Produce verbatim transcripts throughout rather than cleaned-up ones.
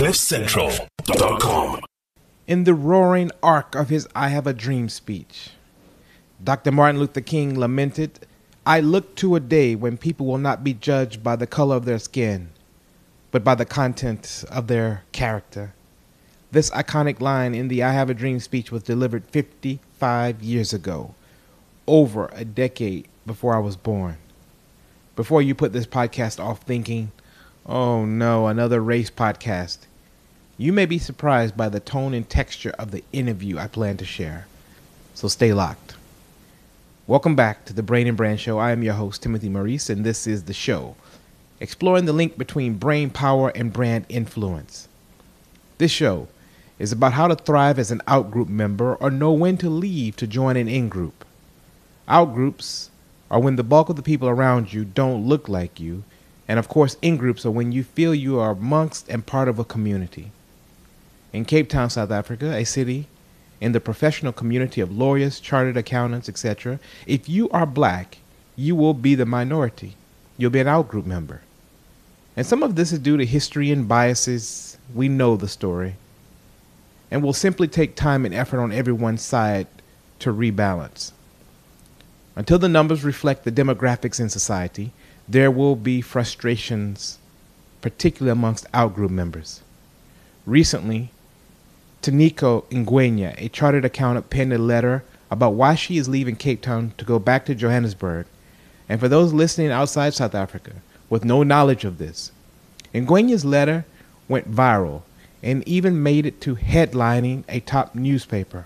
cliff central dot com. In the roaring arc of his I Have a Dream speech, Doctor Martin Luther King lamented, "I look to a day when people will not be judged by the color of their skin, but by the content of their character." This iconic line in the I Have a Dream speech was delivered fifty-five years ago, over a decade before I was born. Before you put this podcast off thinking, "Oh no, another race podcast," you may be surprised by the tone and texture of the interview I plan to share. So stay locked. Welcome back to the Brain and Brand Show. I am your host, Timothy Maurice, and this is the show exploring the link between brain power and brand influence. This show is about how to thrive as an out-group member or know when to leave to join an in-group. Out-groups are when the bulk of the people around you don't look like you, and of course in-groups are when you feel you are amongst and part of a community. In Cape Town, South Africa, a city in the professional community of lawyers, chartered accountants, et cetera, if you are black, you will be the minority. You'll be an out-group member. And some of this is due to history and biases. We know the story. And will simply take time and effort on everyone's side to rebalance. Until the numbers reflect the demographics in society, there will be frustrations, particularly amongst out-group members. Recently, Taniko Ngwenya, a chartered accountant, penned a letter about why she is leaving Cape Town to go back to Johannesburg. And for those listening outside South Africa with no knowledge of this, Ngwenya's letter went viral and even made it to headlining a top newspaper.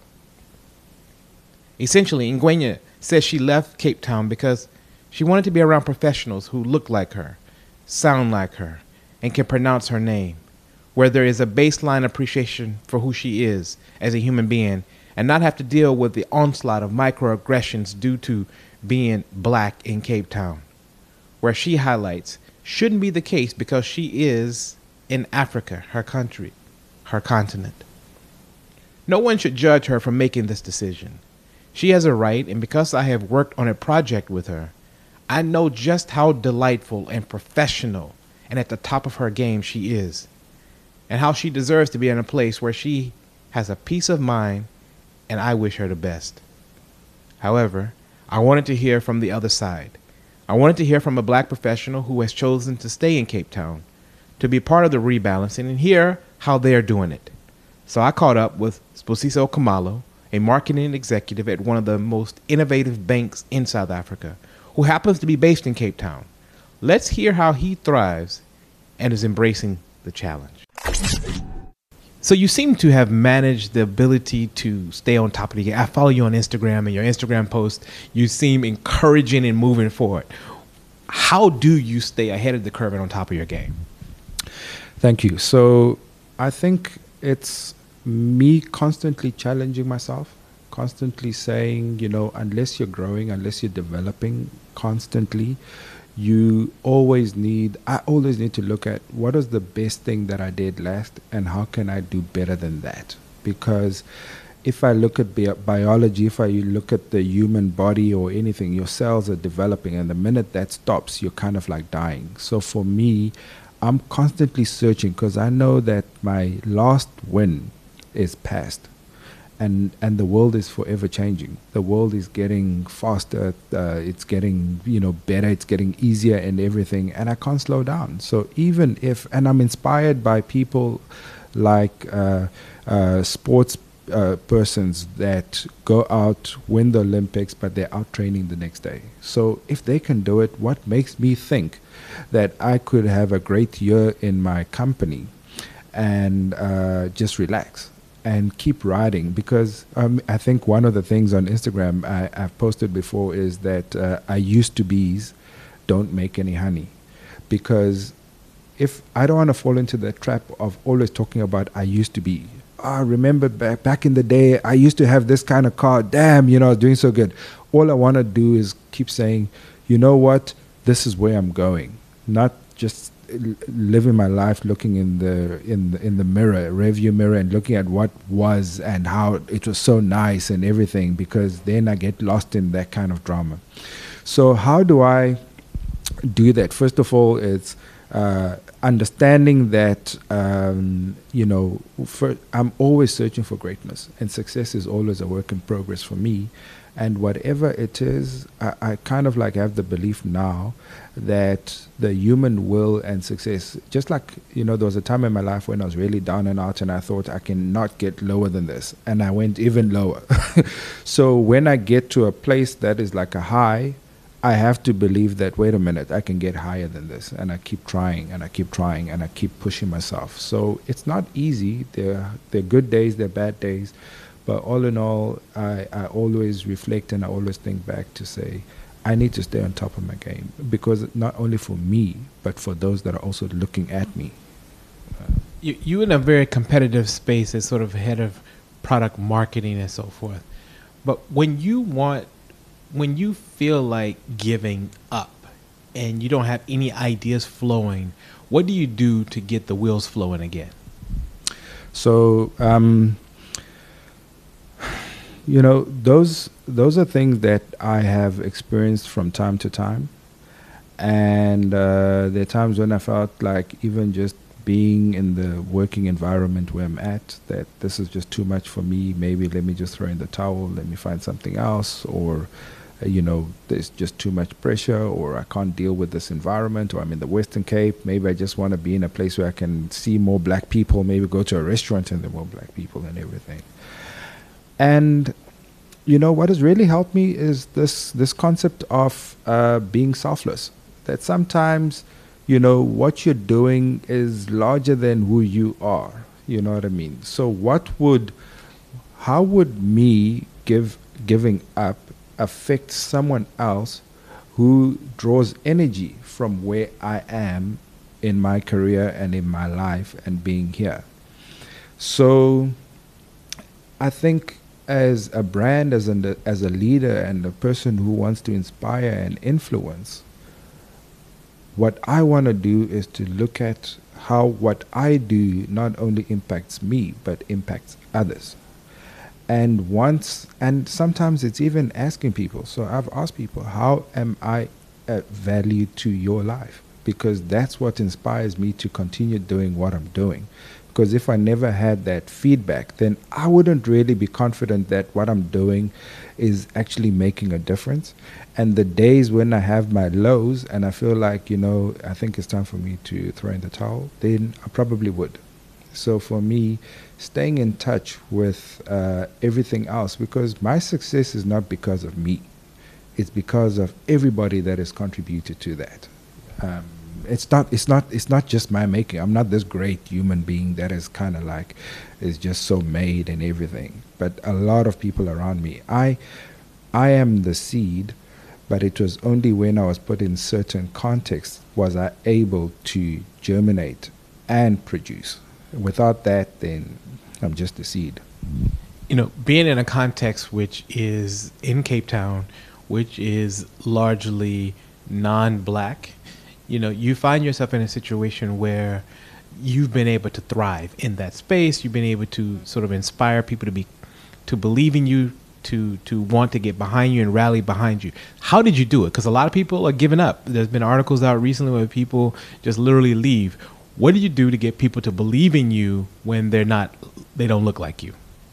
Essentially, Ngwenya says she left Cape Town because she wanted to be around professionals who look like her, sound like her, and can pronounce her name, where there is a baseline appreciation for who she is as a human being and not have to deal with the onslaught of microaggressions due to being black in Cape Town, where she highlights shouldn't be the case because she is in Africa, her country, her continent. No one should judge her for making this decision. She has a right, and because I have worked on a project with her, I know just how delightful and professional and at the top of her game she is, and how she deserves to be in a place where she has a peace of mind, and I wish her the best. However, I wanted to hear from the other side. I wanted to hear from a black professional who has chosen to stay in Cape Town, to be part of the rebalancing, and hear how they are doing it. So I caught up with Sposiso Khumalo, a marketing executive at one of the most innovative banks in South Africa, who happens to be based in Cape Town. Let's hear how he thrives and is embracing the challenge. So you seem to have managed the ability to stay on top of the game. I follow you on Instagram, and your Instagram posts, you seem encouraging and moving forward. How do you stay ahead of the curve and on top of your game? Thank you. So I think it's me constantly challenging myself, constantly saying, you know, unless you're growing, unless you're developing constantly, you always need, I always need to look at what is the best thing that I did last and how can I do better than that? Because if I look at bi- biology, if I look at the human body or anything, your cells are developing, and the minute that stops, you're kind of like dying. So for me, I'm constantly searching because I know that my last win is past, and and the world is forever changing. The world is getting faster, uh, it's getting, you know, better, it's getting easier and everything, and I can't slow down. So even if, and I'm inspired by people like uh, uh, sports uh, persons that go out, win the Olympics, but they're out training the next day. So if they can do it, what makes me think that I could have a great year in my company and uh, just relax and keep riding? Because um, I think one of the things on Instagram I, I've posted before is that uh, I used to bees don't make any honey. Because if I don't want to fall into the trap of always talking about I used to be, I remember back, back in the day, I used to have this kind of car. Damn, you know, I was doing so good. All I want to do is keep saying, you know what, this is where I'm going. Not just living my life looking in the in the, in the mirror, rearview mirror, and looking at what was and how it was so nice and everything, because then I get lost in that kind of drama. So how do I do that? First of all, it's uh, understanding that, um, you know, for, I'm always searching for greatness, and success is always a work in progress for me. And whatever it is, I, I kind of like have the belief now that the human will and success, just like, you know, there was a time in my life when I was really down and out and I thought I cannot get lower than this. And I went even lower. So when I get to a place that is like a high, I have to believe that, wait a minute, I can get higher than this. And I keep trying and I keep trying and I keep pushing myself. So it's not easy. There, there are good days, there are bad days. But all in all, I, I always reflect and I always think back to say, I need to stay on top of my game, because not only for me, but for those that are also looking at me. Uh, You, you in a very competitive space as sort of head of product marketing and so forth. But when you want, when you feel like giving up and you don't have any ideas flowing, what do you do to get the wheels flowing again? So, um, you know, those those are things that I have experienced from time to time. And uh, there are times when I felt like even just being in the working environment where I'm at, that this is just too much for me. Maybe let me just throw in the towel, let me find something else, or, uh, you know, there's just too much pressure, or I can't deal with this environment, or I'm in the Western Cape. Maybe I just want to be in a place where I can see more black people, maybe go to a restaurant and there are more black people and everything. And, you know, what has really helped me is this, this concept of uh, being selfless. That sometimes, you know, what you're doing is larger than who you are. You know what I mean? So what would, how would me give giving up affect someone else who draws energy from where I am in my career and in my life and being here? So I think as a brand, as, an, as a leader and a person who wants to inspire and influence, what I want to do is to look at how what I do not only impacts me, but impacts others. And once, and sometimes it's even asking people. So I've asked people, how am I a value to your life? Because that's what inspires me to continue doing what I'm doing. Because if I never had that feedback, then I wouldn't really be confident that what I'm doing is actually making a difference. And the days when I have my lows and I feel like, you know, I think it's time for me to throw in the towel, then I probably would. So for me, staying in touch with uh, everything else, because my success is not because of me. It's because of everybody that has contributed to that. Um, It's not. It's not. It's not just my making. I'm not this great human being that is kind of like, is just so made and everything. But a lot of people around me. I, I am the seed, but it was only when I was put in certain contexts was I able to germinate and produce. Without that, then I'm just a seed. You know, being in a context which is in Cape Town, which is largely non-black. You know, you find yourself in a situation where you've been able to thrive in that space. You've been able to sort of inspire people to be, to believe in you, to to want to get behind you and rally behind you. How did you do it? Because a lot of people are giving up. There's been articles out recently where people just literally leave. What do you do to get people to believe in you when they're not, they don't look like you?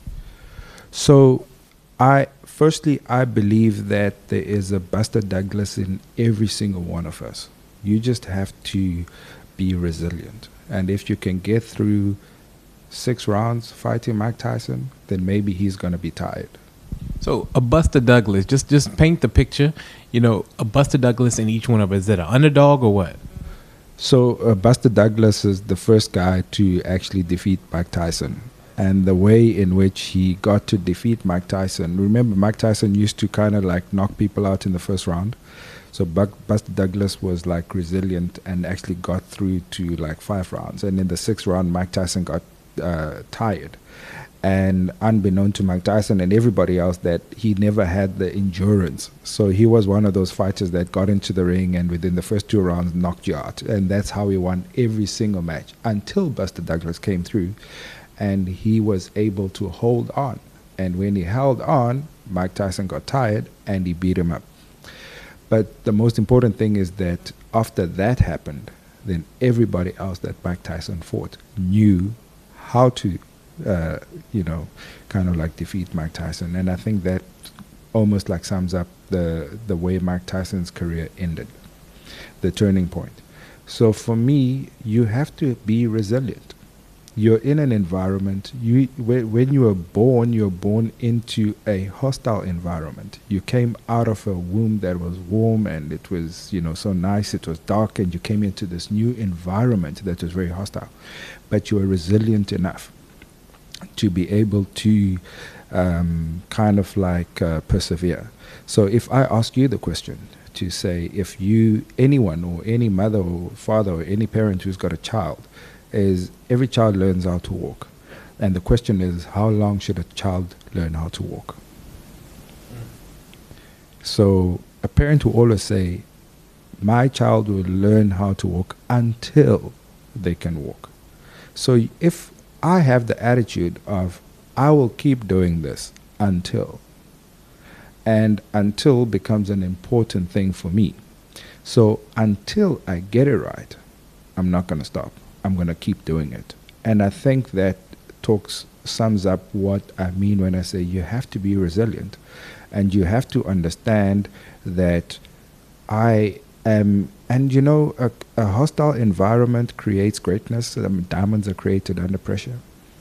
So, I firstly I believe that there is a Buster Douglas in every single one of us. You just have to be resilient. And if you can get through six rounds fighting Mike Tyson, then maybe he's going to be tired. So a Buster Douglas, just just paint the picture, you know, a Buster Douglas in each one of us. Is it an underdog or what? So uh, Buster Douglas is the first guy to actually defeat Mike Tyson. And the way in which he got to defeat Mike Tyson, remember Mike Tyson used to kind of like knock people out in the first round. So Buck, Buster Douglas was like resilient and actually got through to like five rounds. And in the sixth round, Mike Tyson got uh, tired. And unbeknown to Mike Tyson and everybody else, that he never had the endurance. So he was one of those fighters that got into the ring and within the first two rounds knocked you out. And that's how he won every single match until Buster Douglas came through. And he was able to hold on. And when he held on, Mike Tyson got tired and he beat him up. But the most important thing is that after that happened, then everybody else that Mike Tyson fought knew how to, uh, you know, kind of like defeat Mike Tyson. And I think that almost like sums up the the way Mike Tyson's career ended, the turning point. So for me, you have to be resilient. You're in an environment, you when you were born, you're born into a hostile environment. You came out of a womb that was warm and it was, you know, so nice, it was dark, and you came into this new environment that was very hostile. But you were resilient enough to be able to um, kind of like uh, persevere. So if I ask you the question to say, if you, anyone or any mother or father or any parent who's got a child, is every child learns how to walk. And the question is, how long should a child learn how to walk? Mm. So a parent will always say, my child will learn how to walk until they can walk. So if I have the attitude of, I will keep doing this until, and until becomes an important thing for me. So until I get it right, I'm not going to stop. I'm going to keep doing it. And I think that talks sums up what I mean when I say you have to be resilient, and you have to understand that I am, and you know, a, a hostile environment creates greatness. I mean, diamonds are created under pressure.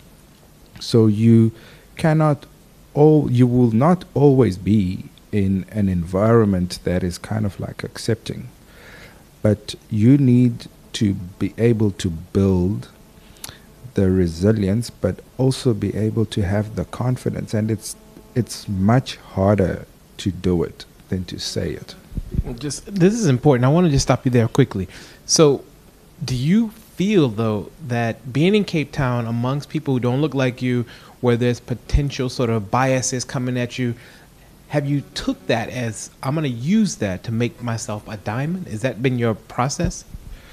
So you cannot, all you will not always be in an environment that is kind of like accepting, but you need to be able to build the resilience, but also be able to have the confidence. And it's it's much harder to do it than to say it. Just this is important. I want to just stop you there quickly. So, do you feel though that being in Cape Town amongst people who don't look like you, where there's potential sort of biases coming at you, have you took that as, I'm going to use that to make myself a diamond? Has that been your process?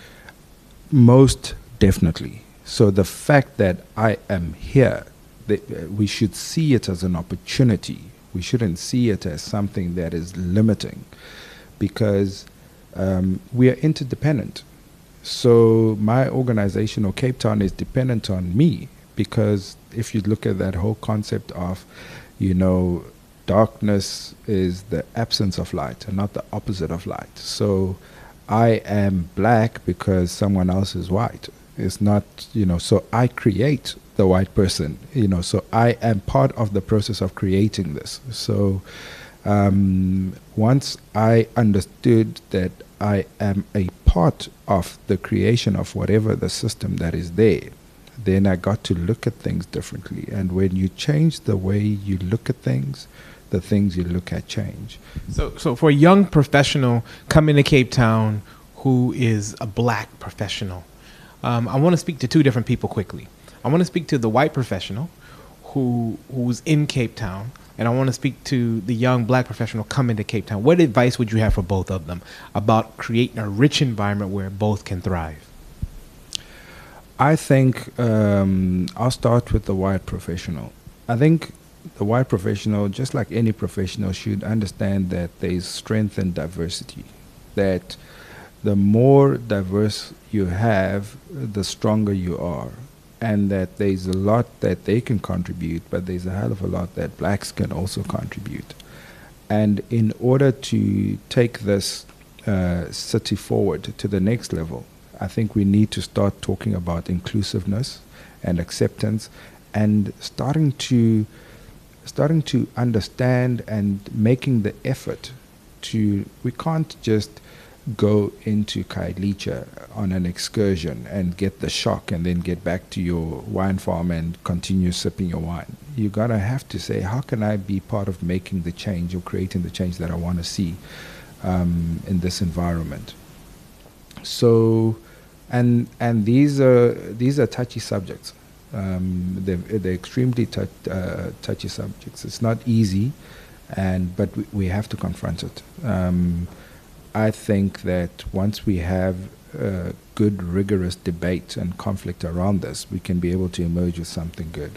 Most definitely. So the fact that I am here, the, uh, we should see it as an opportunity. We shouldn't see it as something that is limiting, because um, we are interdependent. So my organization, or Cape Town, is dependent on me, because if you look at that whole concept of, you know, darkness is the absence of light and not the opposite of light. So I am black because someone else is white. It's not, you know, so I create the white person, you know, so I am part of the process of creating this. So um, once I understood that I am a part of the creation of whatever the system that is there, then I got to look at things differently. And when you change the way you look at things, the things you look at change. So, so for a young professional coming to Cape Town who is a black professional, um, I want to speak to two different people quickly. I want to speak to the white professional who who's in Cape Town, and I want to speak to the young black professional coming to Cape Town. What advice would you have for both of them about creating a rich environment where both can thrive? I think um, I'll start with the white professional. I think the white professional, just like any professional, should understand that there is strength in diversity. That the more diverse you have, the stronger you are. And that there's a lot that they can contribute, but there's a hell of a lot that blacks can also contribute. And in order to take this uh, city forward to the next level, I think we need to start talking about inclusiveness and acceptance, and starting to starting to understand and making the effort to, we can't just go into Khayelitsha on an excursion and get the shock and then get back to your wine farm and continue sipping your wine. You gotta have to say, how can I be part of making the change or creating the change that I want to see um, in this environment? So, and and these are these are touchy subjects. Um, they're, they're extremely touch, uh, touchy subjects. It's not easy, and but we, we have to confront it. Um, I think that once we have uh, good, rigorous debate and conflict around this, we can be able to emerge with something good.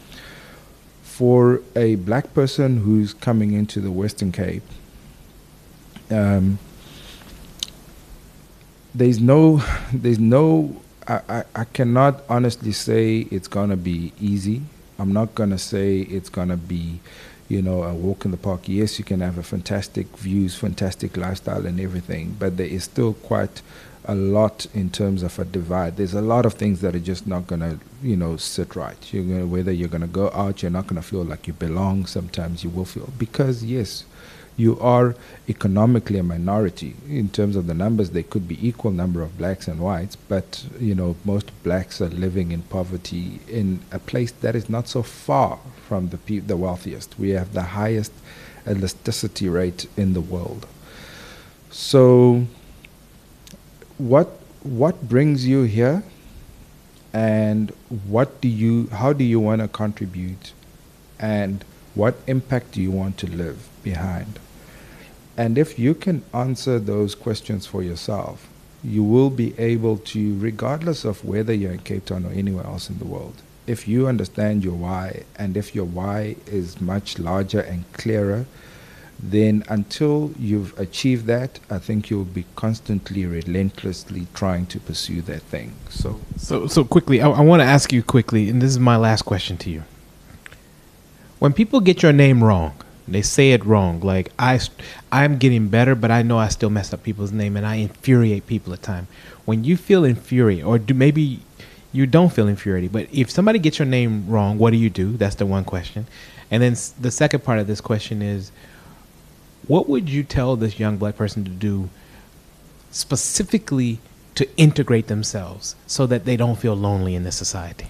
For a black person who's coming into the Western Cape, um, there's no, there's no, I, I, I cannot honestly say it's going to be easy. I'm not going to say it's going to be, you know, a walk in the park. Yes, you can have a fantastic views, fantastic lifestyle and everything, but there is still quite a lot in terms of a divide. There's a lot of things that are just not going to, you know, sit right. You're gonna, whether you're going to go out, you're not going to feel like you belong. Sometimes you will feel, because yes, you are economically a minority. In terms of the numbers, there could be equal number of blacks and whites, but you know, most blacks are living in poverty in a place that is not so far from the pe- the wealthiest. We have the highest elasticity rate in the world. So what what brings you here, and what do you how do you want to contribute, and what impact do you want to leave behind? And if you can answer those questions for yourself, you will be able to, regardless of whether you're in Cape Town or anywhere else in the world, if you understand your why, and if your why is much larger and clearer, then until you've achieved that, I think you'll be constantly, relentlessly trying to pursue that thing. So, So, so quickly, I, I want to ask you quickly, and this is my last question to you. When people get your name wrong, they say it wrong. Like I, I'm getting better, but I know I still mess up people's name, and I infuriate people at times. When you feel infuriated, or do maybe you don't feel infuriated, but if somebody gets your name wrong, what do you do? That's the one question. And then s- the second part of this question is, what would you tell this young black person to do specifically to integrate themselves so that they don't feel lonely in this society?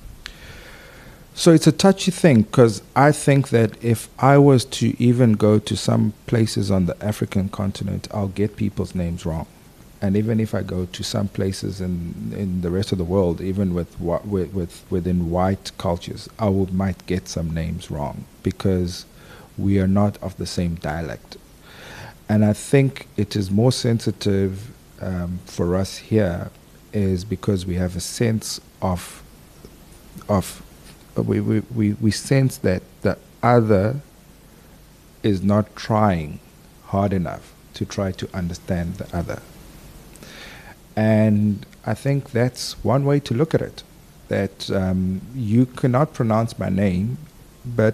So it's a touchy thing, because I think that if I was to even go to some places on the African continent, I'll get people's names wrong. And even if I go to some places in, in the rest of the world, even with, wa- with, with within white cultures, I will, might get some names wrong, because we are not of the same dialect. And I think it is more sensitive um, for us here, is because we have a sense of of we, we, we, we sense that the other is not trying hard enough to try to understand the other. And I think that's one way to look at it, that um, you cannot pronounce my name, but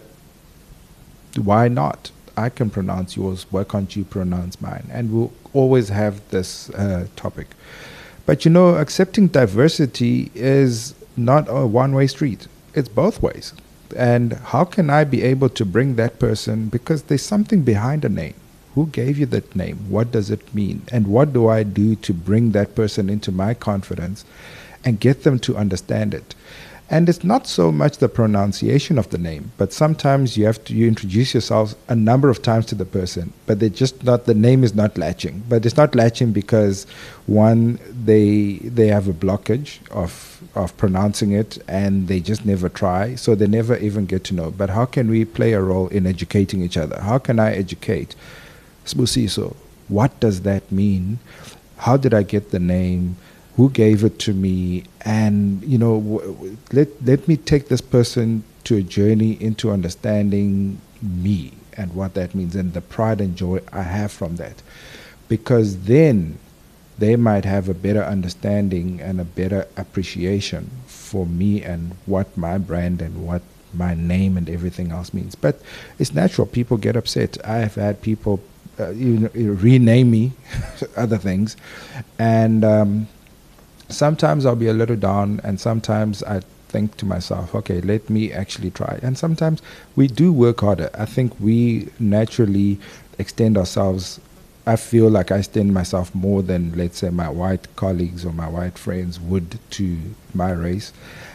why not? I can pronounce yours, why can't you pronounce mine? And we'll always have this uh, topic. But you know, accepting diversity is not a one-way street. It's both ways. And how can I be able to bring that person, because there's something behind a name. Who gave you that name? What does it mean? And what do I do to bring that person into my confidence and get them to understand it? And it's not so much the pronunciation of the name, but sometimes you have to you introduce yourself a number of times to the person, but they're just not, the name is not latching. But it's not latching because, one, they they have a blockage of of pronouncing it, and they just never try, so they never even get to know. But how can we play a role in educating each other? How can I educate Sbusiso? What does that mean? How did I get the name? Who gave it to me? And you know, w- w- let let me take this person to a journey into understanding me and what that means, and the pride and joy I have from that, because then they might have a better understanding and a better appreciation for me and what my brand and what my name and everything else means. But it's natural. People get upset. I have had people uh, you know, rename me other things, and um, sometimes I'll be a little down, and sometimes I think to myself, okay, let me actually try. And sometimes we do work harder. I think we naturally extend ourselves. I feel like I extend myself more than, let's say, my white colleagues or my white friends would to my race.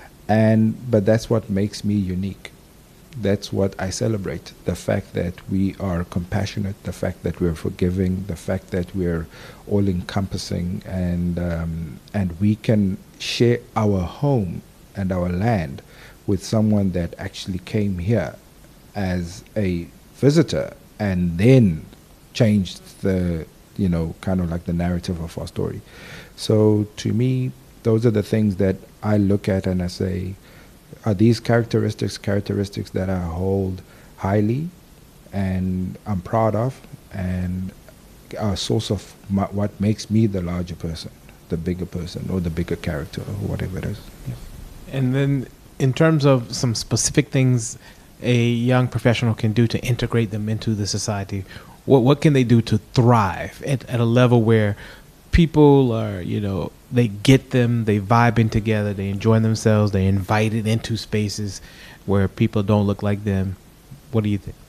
And but that's what makes me unique. That's what I celebrate. The fact that we are compassionate, the fact that we're forgiving, the fact that we're all encompassing, and um, and we can share our home and our land with someone that actually came here as a visitor and then changed the, you know, kind of like the narrative of our story. So to me, those are the things that I look at and I say, are these characteristics characteristics that I hold highly and I'm proud of, and are a source of my, what makes me the larger person? the bigger person or the bigger character or whatever it is. Yeah. And then, in terms of some specific things a young professional can do to integrate them into the society, what what can they do to thrive at, at a level where people are, you know, they get them, they vibe in together, they enjoy themselves, they invited into spaces where people don't look like them? What do you think?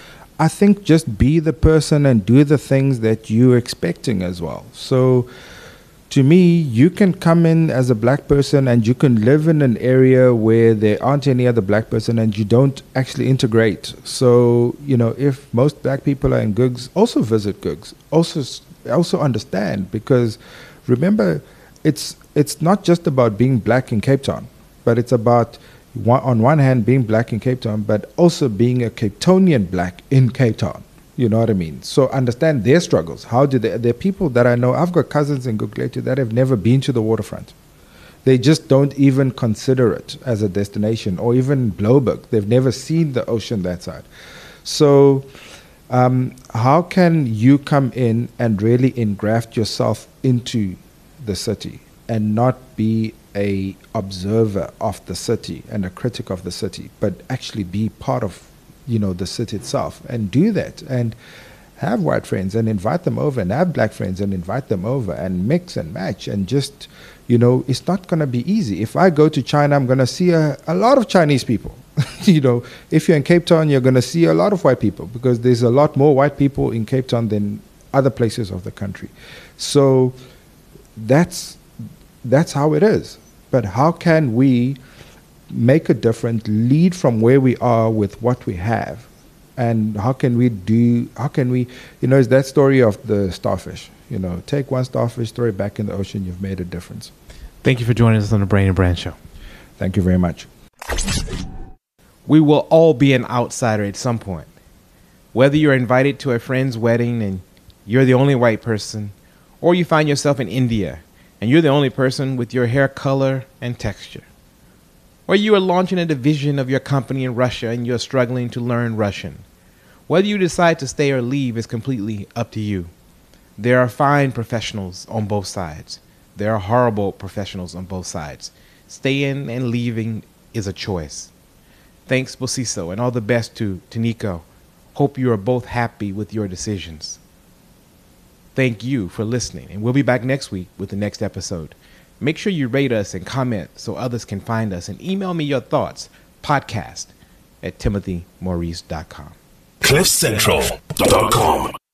I think just be the person and do the things that you're expecting as well. So to me, you can come in as a black person and you can live in an area where there aren't any other black person and you don't actually integrate. So, you know, if most black people are in gigs, also visit gigs. Also also understand, because remember, it's it's not just about being black in Cape Town, but it's about One, on one hand, being black in Cape Town, but also being a Cape Townian black in Cape Town. You know what I mean? So understand their struggles. How do they? There are people that I know. I've got cousins in Gugulethu that have never been to the waterfront. They just don't even consider it as a destination, or even Blouberg. They've never seen the ocean that side. So, um, how can you come in and really engraft yourself into the city and not be a observer of the city and a critic of the city, but actually be part of, you know, the city itself, and do that, and have white friends and invite them over, and have black friends and invite them over, and mix and match, and just, you know, it's not going to be easy. If I go to China, I'm going to see a, a lot of Chinese people. You know, if you're in Cape Town, you're going to see a lot of white people, because there's a lot more white people in Cape Town than other places of the country. So that's that's how it is. But how can we make a difference, lead from where we are with what we have? And how can we do, how can we, you know, it's that story of the starfish. You know, take one starfish, throw it back in the ocean, you've made a difference. Thank you for joining us on the Brain and Brand Show. Thank you very much. We will all be an outsider at some point. Whether you're invited to a friend's wedding and you're the only white person, or you find yourself in India and you're the only person with your hair color and texture. Or you are launching a division of your company in Russia and you're struggling to learn Russian. Whether you decide to stay or leave is completely up to you. There are fine professionals on both sides. There are horrible professionals on both sides. Staying and leaving is a choice. Thanks, Bosiso, and all the best to Taniko. Hope you are both happy with your decisions. Thank you for listening, and we'll be back next week with the next episode. Make sure you rate us and comment so others can find us, and email me your thoughts, podcast at timothy maurice dot com. cliff central dot com